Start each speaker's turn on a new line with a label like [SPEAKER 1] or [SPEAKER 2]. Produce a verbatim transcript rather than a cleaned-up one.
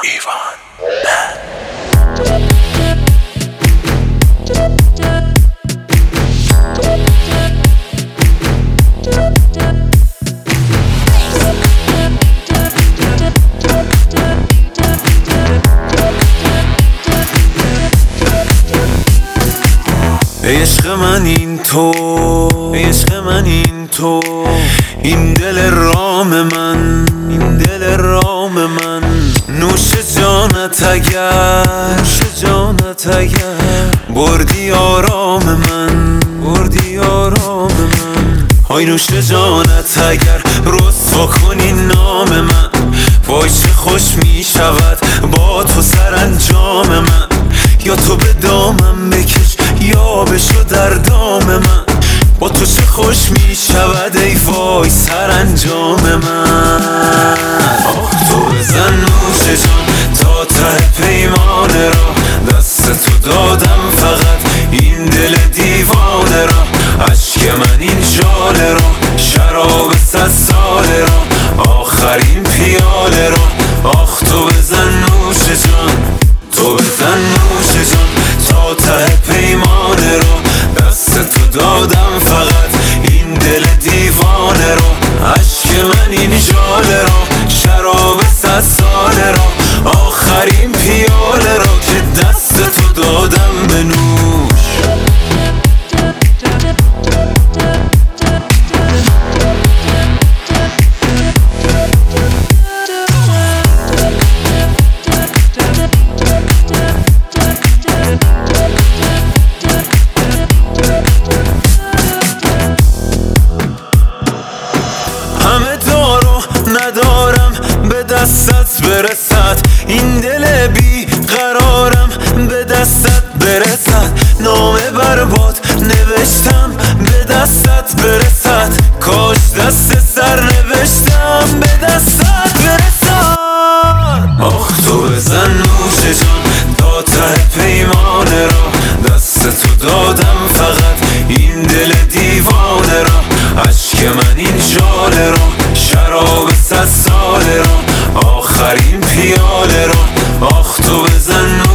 [SPEAKER 1] ایوان عشق من این تو، عشق من این تو، این دل رام من، این دل رام من، نوش جانت اگر، نوش جانت اگر بردی آرام من، بردی آرام من. های نوش جانت اگر رسوا کنی نام من، وای چه خوش می شود با تو سرانجام من. یا تو به دامم بکش یا بشو در دام من، با تو چه خوش می شود ای وای سرانجام من. آه تو بزن نوش جان تا ته پیمانه را، دست تو دادم فقط این دل دیوانه را. عشق من این جاله را، شراب صد ساله را، آخرین پیاله را. آخ تو بزن نوش جان، تو بزن نوش جان تا ته پیمانه را، دست تو دادم فقط این دل دیوانه را. عشق من این جاله را، شراب صد ساله را، آخرین پیاله را که دست تو دادم به نوش. همه دارو ندارم به دستت برسد، این دل بی قرارم به دستت برسد. نام برباد نوشتم به دستت برسد، کاش دست سر نوشتم به دستت برسد. آخ تو بزن نوش جان تا ته پیمانه را، دست تو دادم فقط این دل دیوانه را. عشق من این جاله را، شراب صد ساله را، آخرین پیاله را. آخ تو بزن